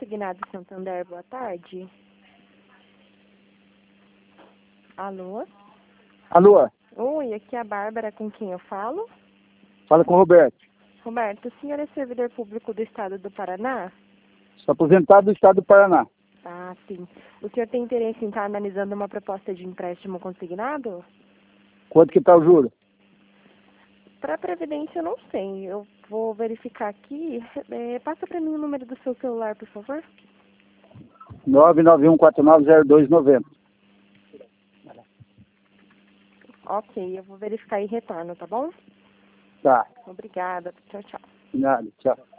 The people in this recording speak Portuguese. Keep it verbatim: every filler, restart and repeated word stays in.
Consignado Santander, boa tarde. Alô? Alô? Oi, aqui é a Bárbara, com quem eu falo? Fala com o Roberto. Roberto, o senhor é servidor público do Estado do Paraná? Sou aposentado do Estado do Paraná. Ah, sim. O senhor tem interesse em estar analisando uma proposta de empréstimo consignado? Quanto que tá o juro? Para a Previdência, eu não sei. Eu vou verificar aqui. É, passa para mim o número do seu celular, por favor. nove nove um quatro nove zero dois nove zero. Ok, eu vou verificar e retorno, tá bom? Tá. Obrigada. Tchau, tchau. Nada. Tchau.